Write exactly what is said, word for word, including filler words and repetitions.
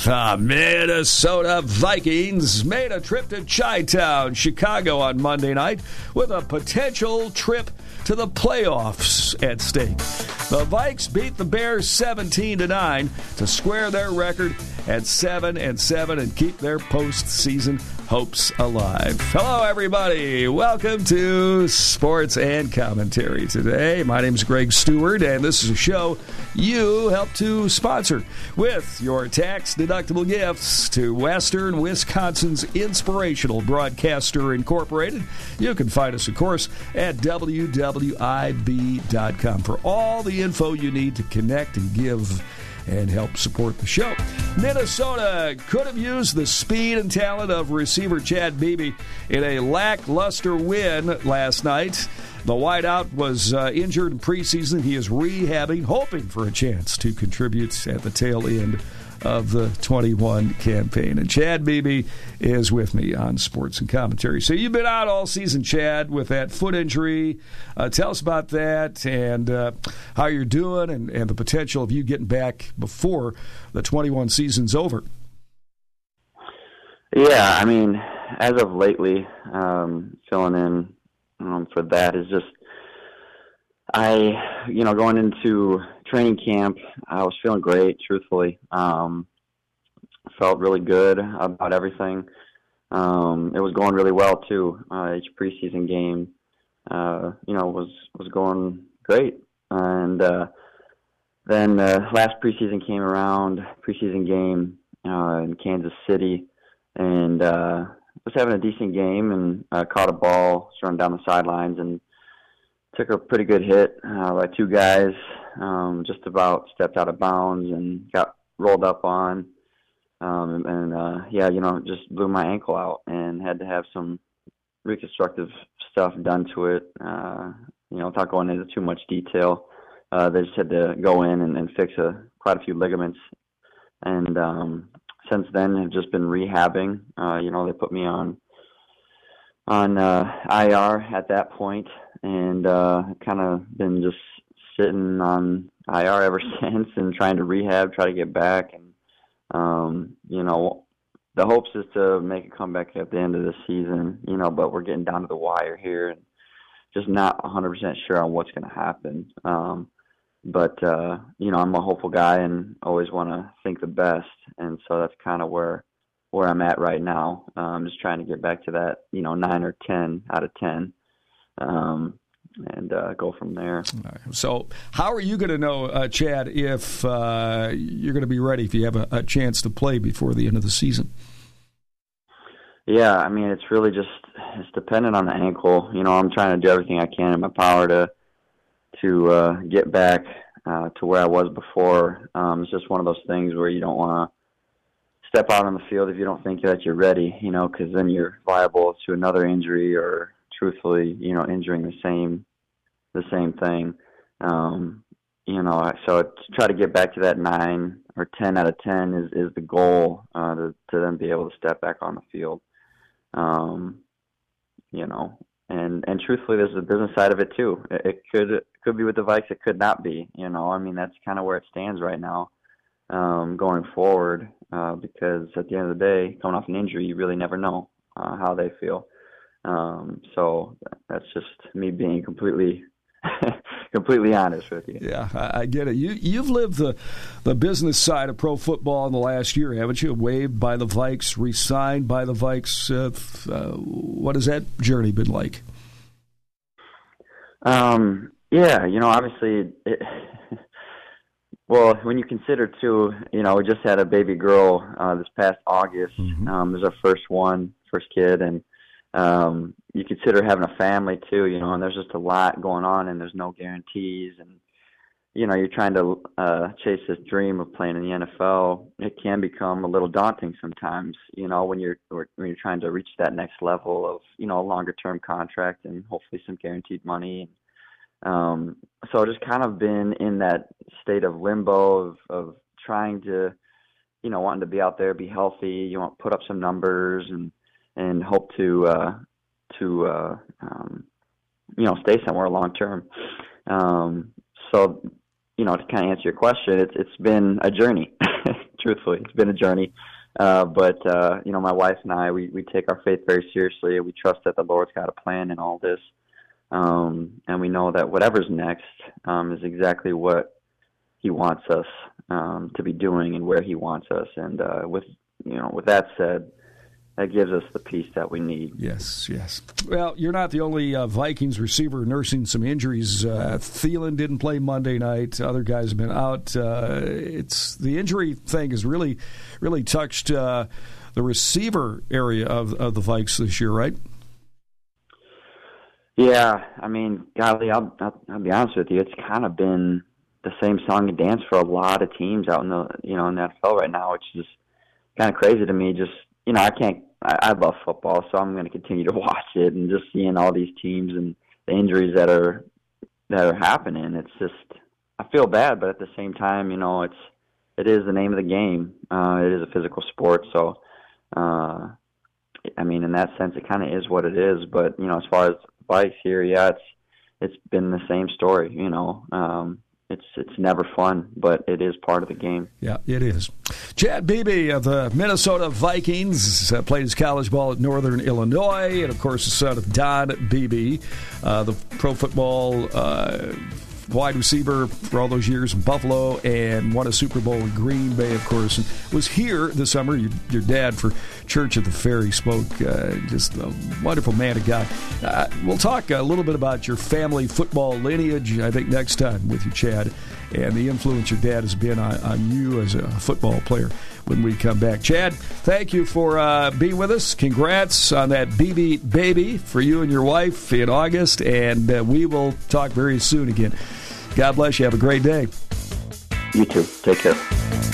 The Minnesota Vikings made a trip to Chi-Town, Chicago on Monday night with a potential trip to the playoffs at stake. The Vikes beat the Bears seventeen to nine to square their record at seven and seven and keep their postseason hopes alive. Hello, everybody. Welcome to Sports and Commentary today. My name is Greg Stewart, and this is a show you help to sponsor with your tax-deductible gifts to Western Wisconsin's Inspirational Broadcaster Incorporated. You can find us, of course, at W W I B dot com for all the info you need to connect and give and help support the show. Minnesota could have used the speed and talent of receiver Chad Beebe in a lackluster win last night. The wideout was uh, injured in preseason. He is rehabbing, hoping for a chance to contribute at the tail end of the twenty-one campaign. And Chad Beebe is with me on Sports and Commentary. So you've been out all season, Chad, with that foot injury. Uh, tell us about that and uh, how you're doing and, and the potential of you getting back before the twenty-one season's over. Yeah, I mean, as of lately, um, filling in um, for that is just, I, you know, going into training camp, I was feeling great, truthfully. Um, felt really good about everything. Um, it was going really well, too. Uh, each preseason game, uh, you know, was, was going great. And uh, then uh, last preseason came around, preseason game uh, in Kansas City, and uh, was having a decent game and uh, caught a ball, just running down the sidelines, and took a pretty good hit uh, by two guys, um, just about stepped out of bounds and got rolled up on. Um, and, uh, yeah, you know, just blew my ankle out and had to have some reconstructive stuff done to it. Uh, you know, without going into too much detail, uh, they just had to go in and, and fix a, quite a few ligaments. And um, since then, have just been rehabbing. Uh, you know, they put me on on uh, I R at that point, and uh, kind of been just sitting on I R ever since and trying to rehab, try to get back. And, um, you know, the hopes is to make a comeback at the end of the season, you know, but we're getting down to the wire here and just not one hundred percent sure on what's going to happen. Um, but, uh, you know, I'm a hopeful guy and always want to think the best. And so that's kind of where where I'm at right now. Uh, I'm just trying to get back to that, you know, nine or ten out of ten. Um, and uh, go from there. So how are you going to know, uh, Chad, if uh, you're going to be ready, if you have a, a chance to play before the end of the season? Yeah, I mean, it's really just, it's dependent on the ankle. You know, I'm trying to do everything I can in my power to to uh, get back uh, to where I was before. Um, it's just one of those things where you don't want to step out on the field if you don't think that you're ready, you know, because then you're liable to another injury or, truthfully, you know, injuring the same, the same thing. Um, you know, so to try to get back to that nine or ten out of ten is, is the goal, uh, to, to then be able to step back on the field. Um, you know, and, and truthfully, there's a business side of it too. It, it could, it could be with the Vikes. It could not be, you know, I mean, that's kind of where it stands right now, um, going forward, uh, because at the end of the day, coming off an injury, you really never know, uh, how they feel. Um, so that's just me being completely, completely honest with you. Yeah, I, I get it. You, you've lived the, the business side of pro football in the last year, haven't you? Waived by the Vikes, re-signed by the Vikes. Uh, uh, what has that journey been like? Um, yeah, you know, obviously, it, well, when you consider too, you know, we just had a baby girl uh, this past August. Mm-hmm. Um, it was our first one, first kid, and Um, you consider having a family too, you know, and there's just a lot going on and there's no guarantees and, you know, you're trying to uh, chase this dream of playing in the N F L. It can become a little daunting sometimes, you know, when you're, when you're trying to reach that next level of, you know, a longer term contract and hopefully some guaranteed money. Um, so just kind of been in that state of limbo of, of trying to, you know, wanting to be out there, be healthy, you want to put up some numbers and, and hope to, uh, to, uh, um, you know, stay somewhere long term. Um, so, you know, to kind of answer your question, it's, it's been a journey truthfully. It's been a journey. Uh, but, uh, you know, my wife and I, we, we take our faith very seriously. We trust that the Lord's got a plan in all this. Um, and we know that whatever's next um, is exactly what he wants us um, to be doing and where he wants us. And uh, with, you know, with that said, that gives us the peace that we need. Yes, yes. Well, you're not the only uh, Vikings receiver nursing some injuries. Uh, Thielen didn't play Monday night. Other guys have been out. Uh, it's the injury thing has really, really touched uh, the receiver area of, of the Vikes this year, right? Yeah, I mean, golly, I'll, I'll, I'll be honest with you. It's kind of been the same song and dance for a lot of teams out in the, you know, in the N F L right now, which is kind of crazy to me. Just, you know, I can't. I, I love football, so I'm going to continue to watch it, and just seeing all these teams and the injuries that are that are happening. It's just, I feel bad, but at the same time, you know, it's it is the name of the game. Uh, it is a physical sport, so uh, I mean, in that sense, it kind of is what it is. But you know, as far as Vikes here, yeah, it's it's been the same story. You know. Um, It's it's never fun, but it is part of the game. Yeah, it is. Chad Beebe of the Minnesota Vikings uh, played his college ball at Northern Illinois, and, of course, the son of Don Beebe, uh, the pro football uh, wide receiver for all those years in Buffalo, and won a Super Bowl in Green Bay, of course, and was here this summer. Your, your dad for Church at the Fair, he spoke. Uh, just a wonderful man of God. Uh, we'll talk a little bit about your family football lineage, I think, next time with you, Chad, and the influence your dad has been on, on you as a football player when we come back. Chad, thank you for uh, being with us. Congrats on that B B baby for you and your wife in August, and uh, we will talk very soon again. God bless you. Have a great day. You too. Take care.